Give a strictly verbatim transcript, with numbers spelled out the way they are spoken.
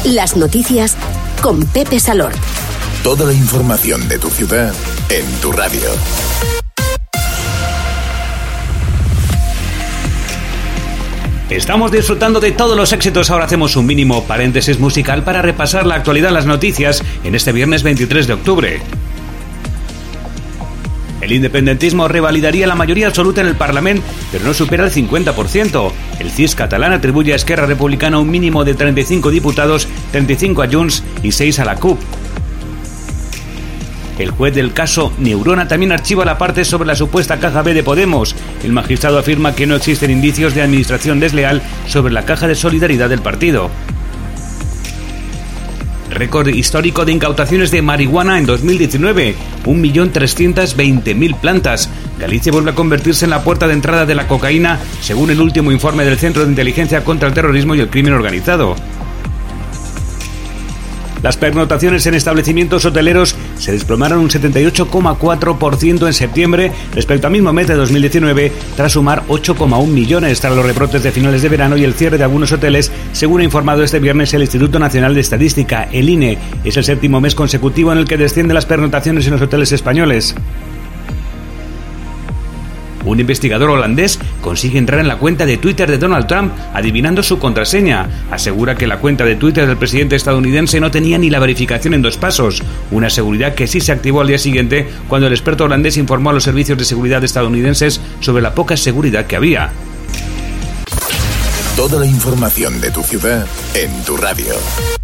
Las noticias con Pepe Salor. Toda la información de tu ciudad en tu radio. Estamos disfrutando de todos los éxitos. Ahora hacemos un mínimo paréntesis musical para repasar la actualidad de las noticias en este viernes veintitrés de octubre. El independentismo revalidaría la mayoría absoluta en el Parlamento, pero no supera el cincuenta por ciento. El C I S catalán atribuye a Esquerra Republicana un mínimo de treinta y cinco diputados, treinta y cinco a Junts y seis a la C U P. El juez del caso Neurona también archiva la parte sobre la supuesta caja B de Podemos. El magistrado afirma que no existen indicios de administración desleal sobre la caja de solidaridad del partido. Récord histórico de incautaciones de marihuana en dos mil diecinueve, un millón trescientas veinte mil plantas. Galicia vuelve a convertirse en la puerta de entrada de la cocaína, según el último informe del Centro de Inteligencia contra el Terrorismo y el Crimen Organizado. Las pernoctaciones en establecimientos hoteleros se desplomaron un setenta y ocho coma cuatro por ciento en septiembre respecto al mismo mes de dos mil diecinueve, tras sumar ocho coma uno millones tras los rebrotes de finales de verano y el cierre de algunos hoteles, según ha informado este viernes el Instituto Nacional de Estadística, el I N E. Es el séptimo mes consecutivo en el que descienden las pernoctaciones en los hoteles españoles. Un investigador holandés consigue entrar en la cuenta de Twitter de Donald Trump adivinando su contraseña. Asegura que la cuenta de Twitter del presidente estadounidense no tenía ni la verificación en dos pasos, una seguridad que sí se activó al día siguiente cuando el experto holandés informó a los servicios de seguridad estadounidenses sobre la poca seguridad que había. Toda la información de tu ciudad en tu radio.